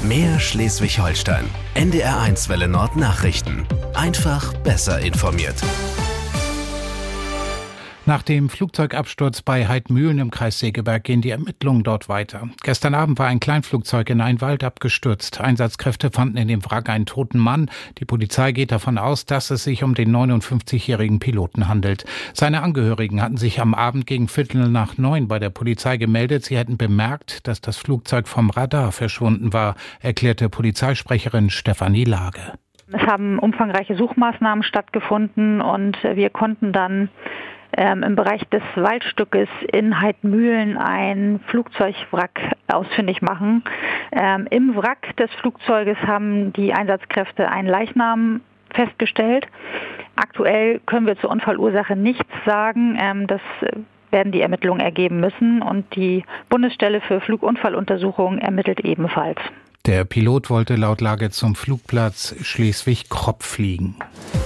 Mehr Schleswig-Holstein. NDR1 Welle Nord Nachrichten. Einfach besser informiert. Nach dem Flugzeugabsturz bei Heidmühlen im Kreis Segeberg gehen die Ermittlungen dort weiter. Gestern Abend war ein Kleinflugzeug in einen Wald abgestürzt. Einsatzkräfte fanden in dem Wrack einen toten Mann. Die Polizei geht davon aus, dass es sich um den 59-jährigen Piloten handelt. Seine Angehörigen hatten sich am Abend gegen 8:45 bei der Polizei gemeldet. Sie hätten bemerkt, dass das Flugzeug vom Radar verschwunden war, erklärte Polizeisprecherin Stefanie Lage. Es haben umfangreiche Suchmaßnahmen stattgefunden und wir konnten dann im Bereich des Waldstückes in Heidmühlen ein Flugzeugwrack ausfindig machen. Im Wrack des Flugzeuges haben die Einsatzkräfte einen Leichnam festgestellt. Aktuell können wir zur Unfallursache nichts sagen. Das werden die Ermittlungen ergeben müssen und die Bundesstelle für Flugunfalluntersuchungen ermittelt ebenfalls. Der Pilot wollte laut Lage zum Flugplatz Schleswig-Kropp fliegen.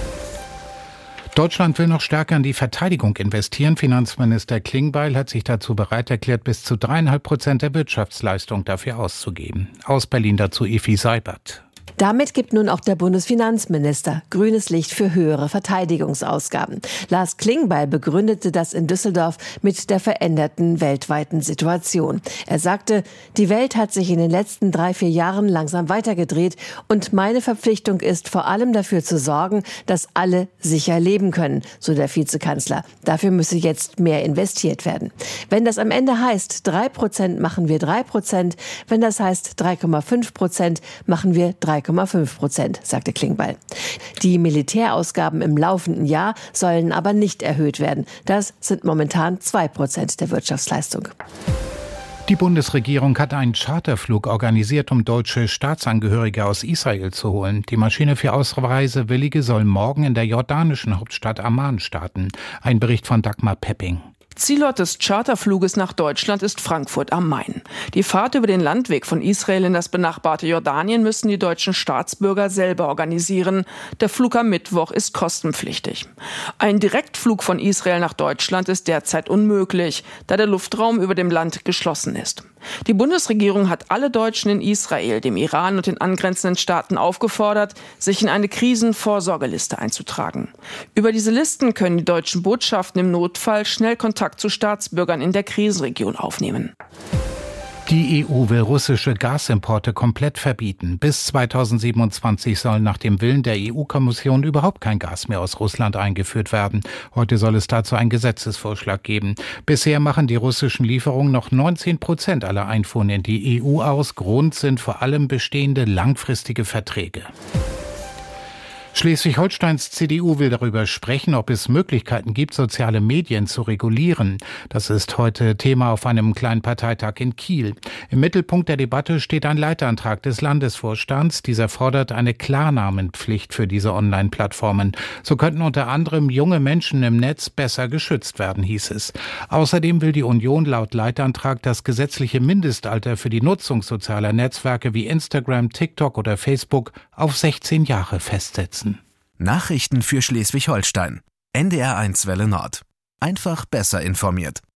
Deutschland will noch stärker in die Verteidigung investieren. Finanzminister Klingbeil hat sich dazu bereit erklärt, bis zu 3,5% der Wirtschaftsleistung dafür auszugeben. Aus Berlin dazu Evi Seibert. Damit gibt nun auch der Bundesfinanzminister grünes Licht für höhere Verteidigungsausgaben. Lars Klingbeil begründete das in Düsseldorf mit der veränderten weltweiten Situation. Er sagte, die Welt hat sich in den letzten 3-4 Jahren langsam weitergedreht und meine Verpflichtung ist vor allem dafür zu sorgen, dass alle sicher leben können, so der Vizekanzler. Dafür müsse jetzt mehr investiert werden. Wenn das am Ende heißt 3%, machen wir 3%. Wenn das heißt 3,5%, machen wir 3,5%, sagte Klingbeil. Die Militärausgaben im laufenden Jahr sollen aber nicht erhöht werden. Das sind momentan 2% der Wirtschaftsleistung. Die Bundesregierung hat einen Charterflug organisiert, um deutsche Staatsangehörige aus Israel zu holen. Die Maschine für Ausreisewillige soll morgen in der jordanischen Hauptstadt Amman starten. Ein Bericht von Dagmar Pepping. Zielort des Charterfluges nach Deutschland ist Frankfurt am Main. Die Fahrt über den Landweg von Israel in das benachbarte Jordanien müssen die deutschen Staatsbürger selber organisieren. Der Flug am Mittwoch ist kostenpflichtig. Ein Direktflug von Israel nach Deutschland ist derzeit unmöglich, da der Luftraum über dem Land geschlossen ist. Die Bundesregierung hat alle Deutschen in Israel, dem Iran und den angrenzenden Staaten aufgefordert, sich in eine Krisenvorsorgeliste einzutragen. Über diese Listen können die deutschen Botschaften im Notfall schnell Kontakt zu Staatsbürgern in der Krisenregion aufnehmen. Die EU will russische Gasimporte komplett verbieten. Bis 2027 soll nach dem Willen der EU-Kommission überhaupt kein Gas mehr aus Russland eingeführt werden. Heute soll es dazu einen Gesetzesvorschlag geben. Bisher machen die russischen Lieferungen noch 19% aller Einfuhren in die EU aus. Grund sind vor allem bestehende langfristige Verträge. Schleswig-Holsteins CDU will darüber sprechen, ob es Möglichkeiten gibt, soziale Medien zu regulieren. Das ist heute Thema auf einem kleinen Parteitag in Kiel. Im Mittelpunkt der Debatte steht ein Leitantrag des Landesvorstands. Dieser fordert eine Klarnamenpflicht für diese Online-Plattformen. So könnten unter anderem junge Menschen im Netz besser geschützt werden, hieß es. Außerdem will die Union laut Leitantrag das gesetzliche Mindestalter für die Nutzung sozialer Netzwerke wie Instagram, TikTok oder Facebook auf 16 Jahre festsetzen. Nachrichten für Schleswig-Holstein. NDR1 Welle Nord. Einfach besser informiert.